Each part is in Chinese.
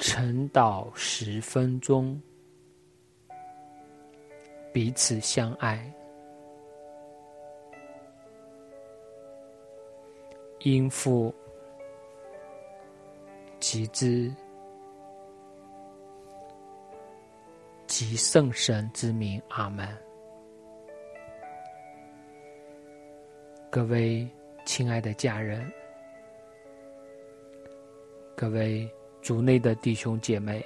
晨祷10分钟，彼此相爱。因父及子及圣神之名，阿们。各位亲爱的家人，各位主内的弟兄姐妹，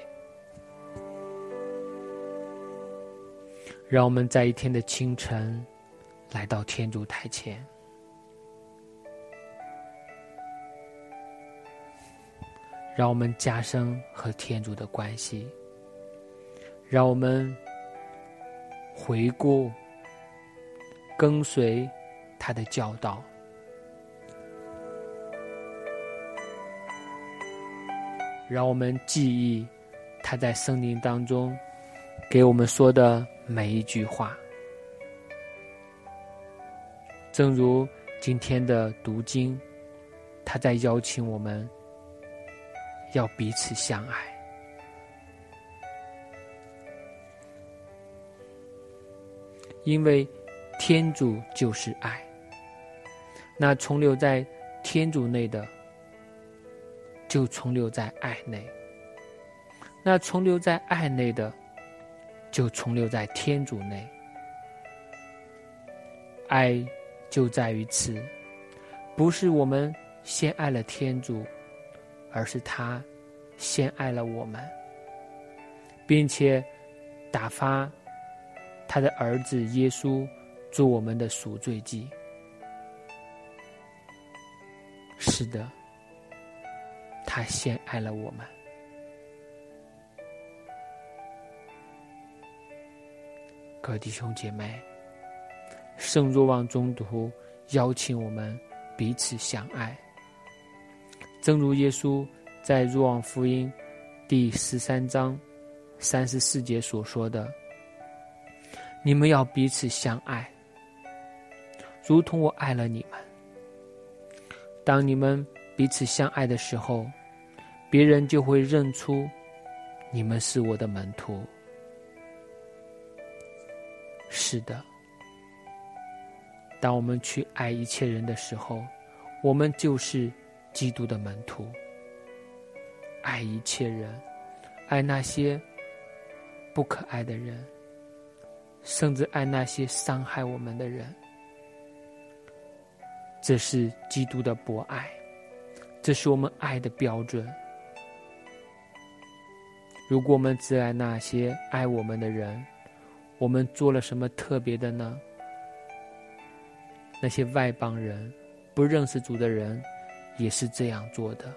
让我们在一天的清晨来到天主台前，让我们加深和天主的关系，让我们回顾跟随他的教导，让我们记忆他在圣经当中给我们说的每一句话。正如今天的读经，他在邀请我们要彼此相爱。因为天主就是爱，那存留在天主内的就存留在爱内，那存留在爱内的就存留在天主内。爱就在于此，不是我们先爱了天主，而是他先爱了我们，并且打发他的儿子耶稣做我们的赎罪祭。是的，他先爱了我们。各位弟兄姐妹，圣若望宗徒邀请我们彼此相爱，正如耶稣在若望福音第13章34节所说的，你们要彼此相爱，如同我爱了你们。当你们彼此相爱的时候，别人就会认出你们是我的门徒。是的，当我们去爱一切人的时候，我们就是基督的门徒。爱一切人，爱那些不可爱的人，甚至爱那些伤害我们的人。这是基督的博爱，这是我们爱的标准。如果我们只爱那些爱我们的人，我们做了什么特别的呢？那些外邦人，不认识主的人，也是这样做的。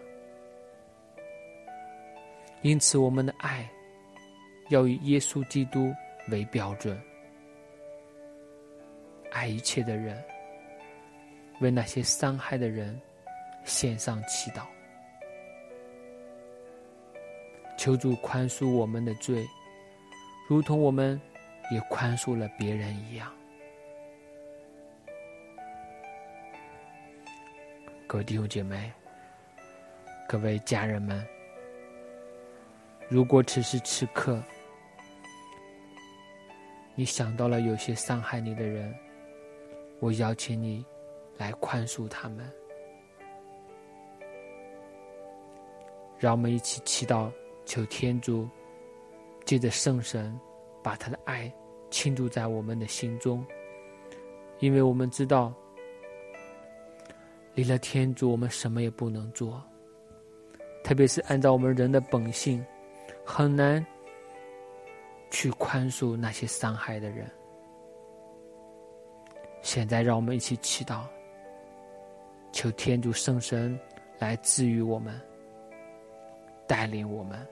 因此，我们的爱要以耶稣基督为标准，爱一切的人，为那些伤害的人献上祈祷，求主宽恕我们的罪，如同我们也宽恕了别人一样。各位弟兄姐妹，各位家人们，如果此时此刻你想到了有些伤害你的人，我邀请你来宽恕他们。让我们一起祈祷，求天主借着圣神把他的爱倾注在我们的心中。因为我们知道离了天主我们什么也不能做，特别是按照我们人的本性，很难去宽恕那些伤害的人。现在让我们一起祈祷，求天主圣神来治愈我们，带领我们。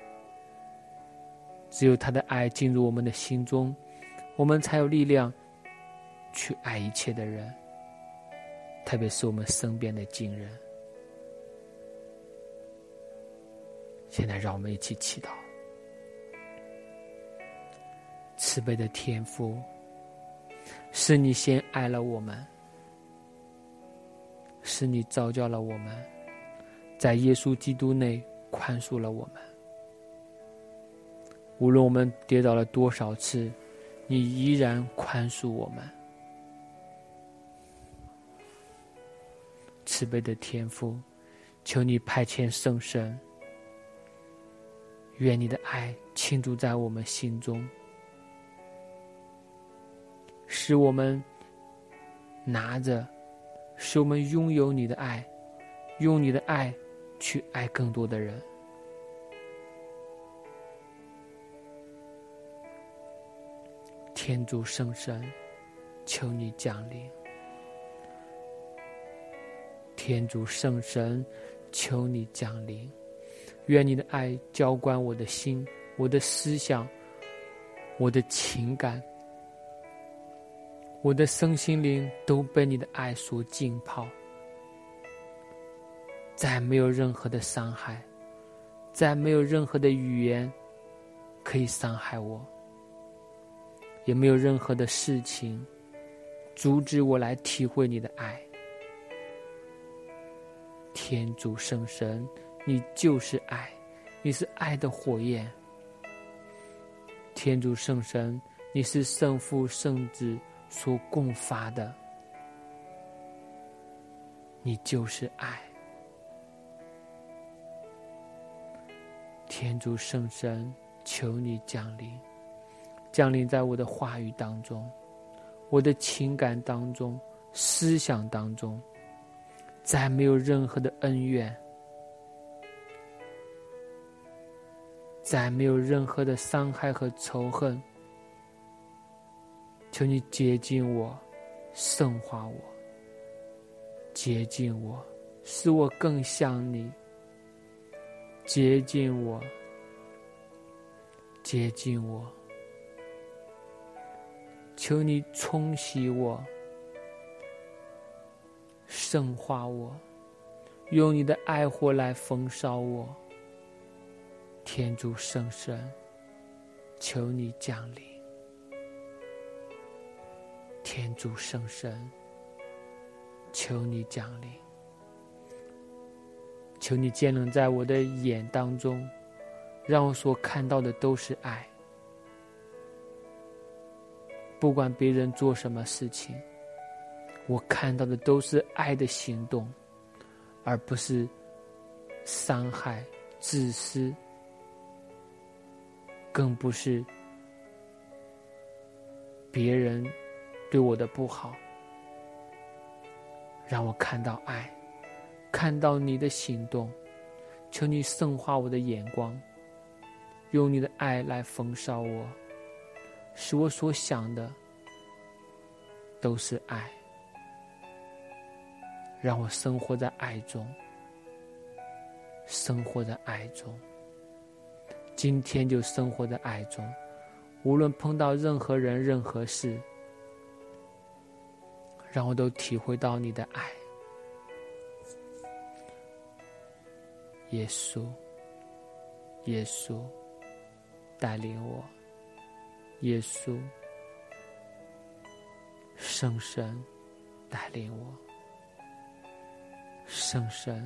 只有他的爱进入我们的心中，我们才有力量去爱一切的人，特别是我们身边的亲人。现在让我们一起祈祷。慈悲的天父，是你先爱了我们，是你召叫了我们，在耶稣基督内宽恕了我们。 无论我们跌倒了多少次，你依然宽恕我们。慈悲的天父，求你派遣圣神，愿你的爱倾注在我们心中，使我们拿着，使我们拥有你的爱，用你的爱去爱更多的人。天主圣神，求你降临。天主圣神，求你降临。愿你的爱浇灌我的心，我的思想，我的情感，我的身心灵都被你的爱所浸泡，再没有任何的伤害，再没有任何的语言可以伤害我，也没有任何的事情阻止我来体会你的爱。天主圣神，你就是爱，你是爱的火焰。天主圣神，你是圣父圣子所共发的，你就是爱。天主圣神，求你降临，降临在我的话语当中，我的情感当中，思想当中，再没有任何的恩怨，再没有任何的伤害和仇恨。求你接近我，圣化我，接近我，使我更像你，接近我，接近我。求你冲洗我，圣化我，用你的爱火来焚烧我。天主圣神，求你降临。天主圣神，求你降临。求你降临在我的眼当中，让我所看到的都是爱。不管别人做什么事情，我看到的都是爱的行动，而不是伤害、自私，更不是别人对我的不好。让我看到爱，看到你的行动。求你圣化我的眼光，用你的爱来焚烧我，使我所想的都是爱。让我生活在爱中，生活在爱中。今天就生活在爱中，无论碰到任何人任何事，让我都体会到你的爱。耶稣，耶稣带领我，耶稣，圣神带领我，圣神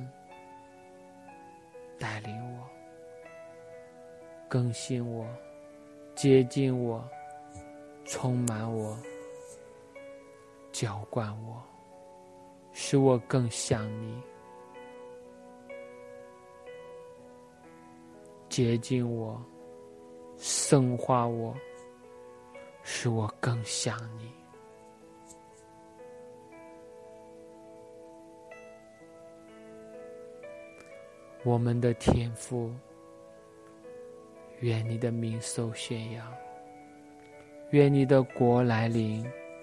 带领我，更新我，接近我，充满我，浇灌我，使我更像你，接近我，圣化我，使我更像你。我们的天父，愿你的名受宣扬，愿你的国来临，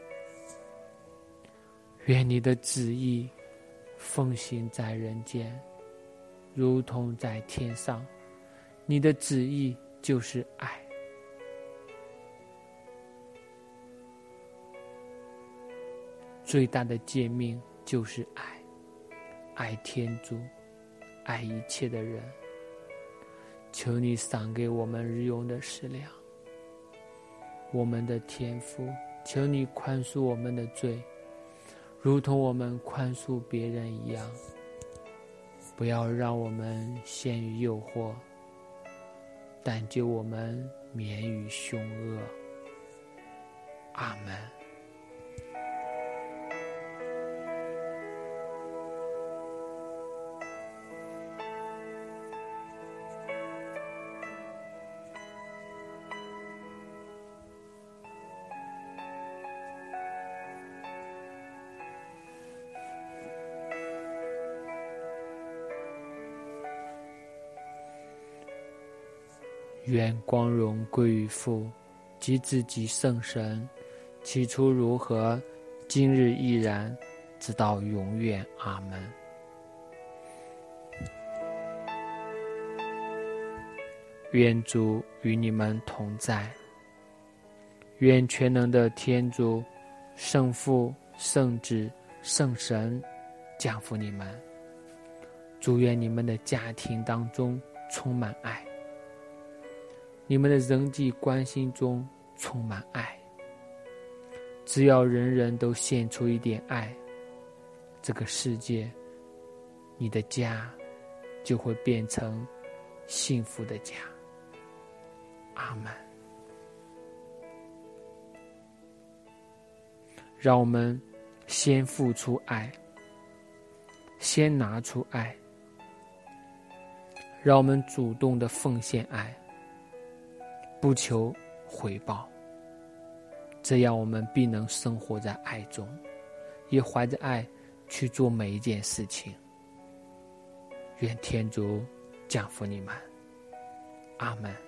愿你的旨意奉行在人间，如同在天上。你的旨意就是爱。最大的诫命就是爱，爱天主，爱一切的人。求你赏给我们日用的食粮。我们的天父，求你宽恕我们的罪，如同我们宽恕别人一样。不要让我们陷于诱惑，但救我们免于凶恶。阿们。愿光荣归于父及子及圣神，起初如何，今日依然，直到永远。阿们。愿主与你们同在，愿全能的天主、圣父、圣子、圣神降福你们。祝愿你们的家庭当中充满爱，你们的人际关系中充满爱。只要人人都献出一点爱，这个世界，你的家就会变成幸福的家。阿们。让我们先付出爱，先拿出爱，让我们主动的奉献爱，不求回报，这样我们必能生活在爱中，也怀着爱去做每一件事情。愿天主降福你们。阿们。